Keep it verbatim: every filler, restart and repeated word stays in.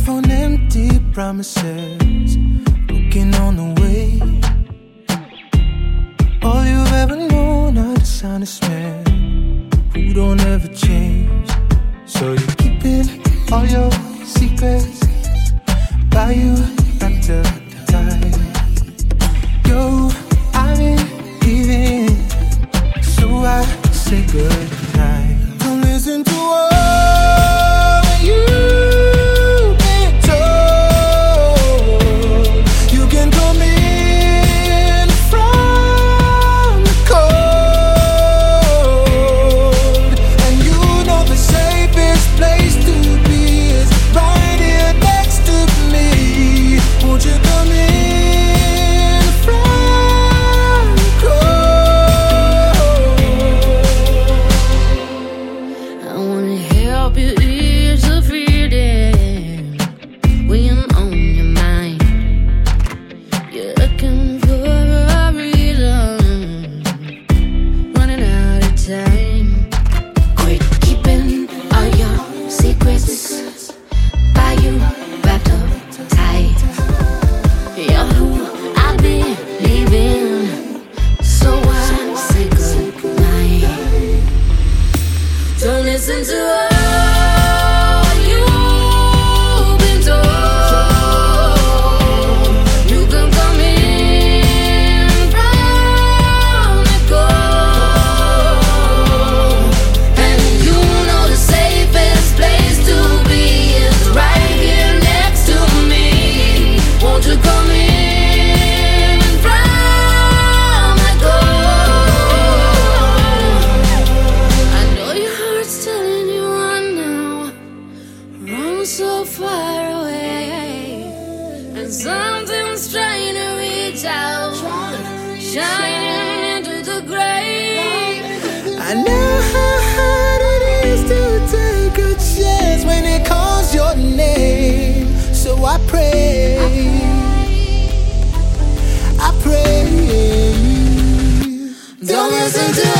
off on empty promises, looking on the way. All you've ever known are dishonest men who don't ever change. So you're keeping all your secrets by you wrapped up tight. Yo, I've been leaving, so I say good night. Don't listen to what you've been told. You can come in from the cold, and you know the safest place to be is right here next to me. Won't you come in? Listen to all you've been told. You can come in from the cold, and you know the safest place to be is right here next to me. Won't you come in from the cold? I know your heart's telling you run now, run so far away, and something's trying to reach out, shining into the gray. I know how hard it is to take a chance when it calls your name. So I pray, I pray. Don't listen to